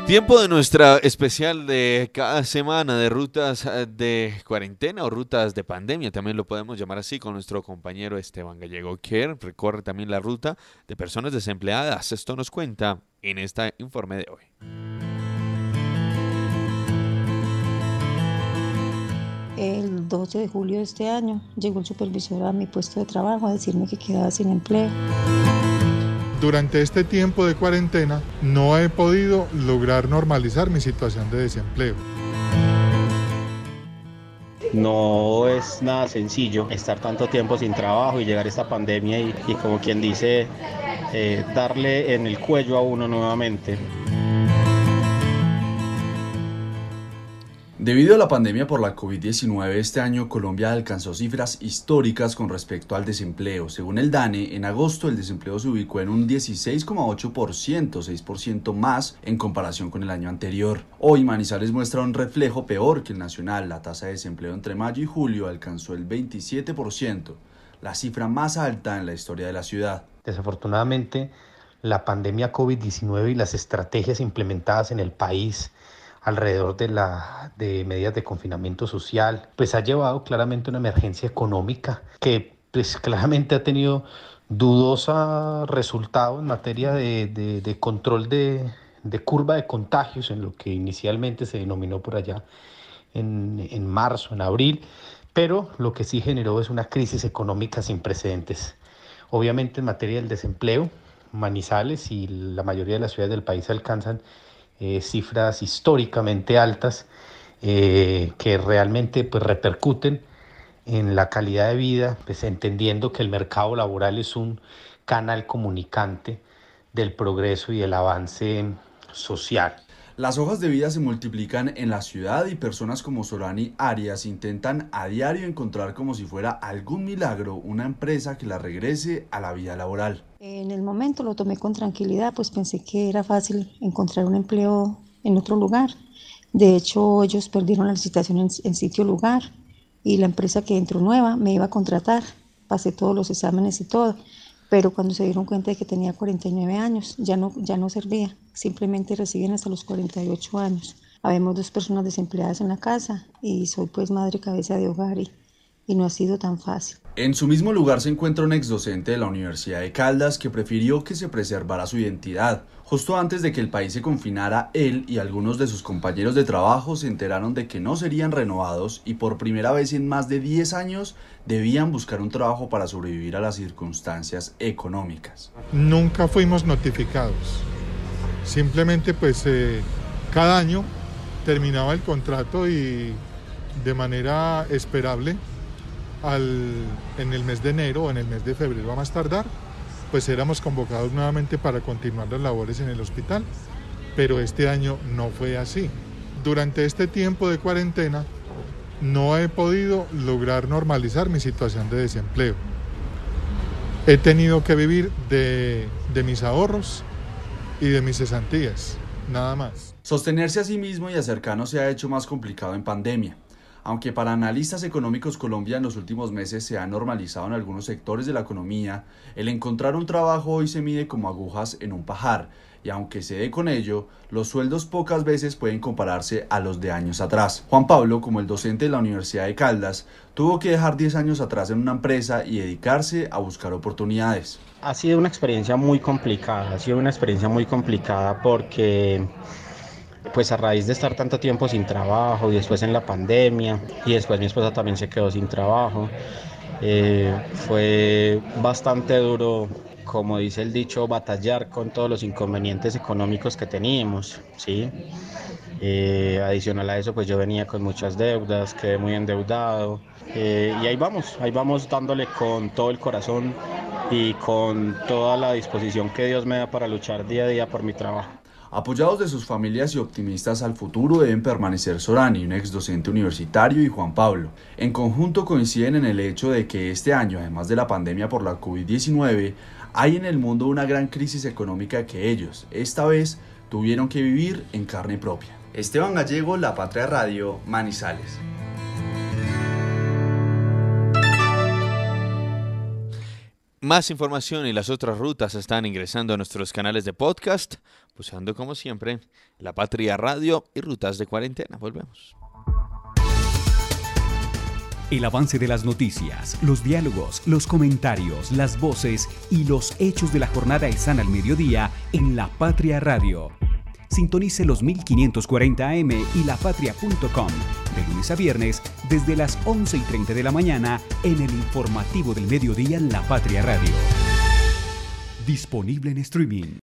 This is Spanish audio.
Tiempo de nuestra especial de cada semana de rutas de cuarentena o rutas de pandemia, también lo podemos llamar así, con nuestro compañero Esteban Gallego, que recorre también la ruta de personas desempleadas. Esto nos cuenta en este informe de hoy. El 12 de julio de este año llegó el supervisor a mi puesto de trabajo a decirme que quedaba sin empleo. Durante este tiempo de cuarentena no he podido lograr normalizar mi situación de desempleo. No es nada sencillo estar tanto tiempo sin trabajo y llegar a esta pandemia y como quien dice, darle en el cuello a uno nuevamente. Debido a la pandemia por la COVID-19, este año Colombia alcanzó cifras históricas con respecto al desempleo. Según el DANE, en agosto el desempleo se ubicó en un 16,8%, 6% más en comparación con el año anterior. Hoy Manizales muestra un reflejo peor que el nacional. La tasa de desempleo entre mayo y julio alcanzó el 27%, la cifra más alta en la historia de la ciudad. Desafortunadamente, la pandemia COVID-19 y las estrategias implementadas en el país alrededor de medidas de confinamiento social, pues ha llevado claramente una emergencia económica que pues claramente ha tenido dudosa resultado en materia de control de curva de contagios, en lo que inicialmente se denominó por allá en marzo, en abril, pero lo que sí generó es una crisis económica sin precedentes. Obviamente en materia del desempleo, Manizales y la mayoría de las ciudades del país alcanzan cifras históricamente altas que realmente pues, repercuten en la calidad de vida, pues, entendiendo que el mercado laboral es un canal comunicante del progreso y el avance social. Las hojas de vida se multiplican en la ciudad y personas como Solani Arias intentan a diario encontrar como si fuera algún milagro una empresa que la regrese a la vida laboral. En el momento lo tomé con tranquilidad, pues pensé que era fácil encontrar un empleo en otro lugar. De hecho, ellos perdieron la licitación en sitio lugar y la empresa que entró nueva me iba a contratar. Pasé todos los exámenes y todo, pero cuando se dieron cuenta de que tenía 49 años, ya no servía. Simplemente reciben hasta los 48 años. Habemos 2 personas desempleadas en la casa y soy pues madre cabeza de hogar y no ha sido tan fácil. En su mismo lugar se encuentra un exdocente de la Universidad de Caldas que prefirió que se preservara su identidad. Justo antes de que el país se confinara, él y algunos de sus compañeros de trabajo se enteraron de que no serían renovados y por primera vez en más de 10 años debían buscar un trabajo para sobrevivir a las circunstancias económicas. Nunca fuimos notificados. Simplemente pues cada año terminaba el contrato y de manera esperable en el mes de enero o en el mes de febrero a más tardar, pues éramos convocados nuevamente para continuar las labores en el hospital, pero este año no fue así. Durante este tiempo de cuarentena no he podido lograr normalizar mi situación de desempleo. He tenido que vivir de mis ahorros y de mis cesantías, nada más. Sostenerse a sí mismo y a cercanos se ha hecho más complicado en pandemia. Aunque para analistas económicos Colombia en los últimos meses se ha normalizado en algunos sectores de la economía, el encontrar un trabajo hoy se mide como agujas en un pajar, y aunque se dé con ello, los sueldos pocas veces pueden compararse a los de años atrás. Juan Pablo, como el docente de la Universidad de Caldas, tuvo que dejar 10 años atrás en una empresa y dedicarse a buscar oportunidades. Ha sido una experiencia muy complicada, porque pues a raíz de estar tanto tiempo sin trabajo y después en la pandemia y después mi esposa también se quedó sin trabajo, fue bastante duro, como dice el dicho, batallar con todos los inconvenientes económicos que teníamos, ¿sí? Adicional a eso, pues yo venía con muchas deudas, quedé muy endeudado, y ahí vamos dándole con todo el corazón y con toda la disposición que Dios me da para luchar día a día por mi trabajo. Apoyados de sus familias y optimistas al futuro deben permanecer Solani, un ex docente universitario, y Juan Pablo. En conjunto coinciden en el hecho de que este año, además de la pandemia por la COVID-19, hay en el mundo una gran crisis económica que ellos, esta vez, tuvieron que vivir en carne propia. Esteban Gallego, La Patria Radio, Manizales. más información y las otras rutas están ingresando a nuestros canales de podcast, buscando como siempre La Patria Radio y Rutas de Cuarentena. Volvemos. El avance de las noticias, los diálogos, los comentarios, las voces y los hechos de la jornada están al mediodía en La Patria Radio. Sintonice los 1540 AM y lapatria.com de lunes a viernes desde las 11:30 de la mañana en el informativo del mediodía en La Patria Radio. Disponible en streaming.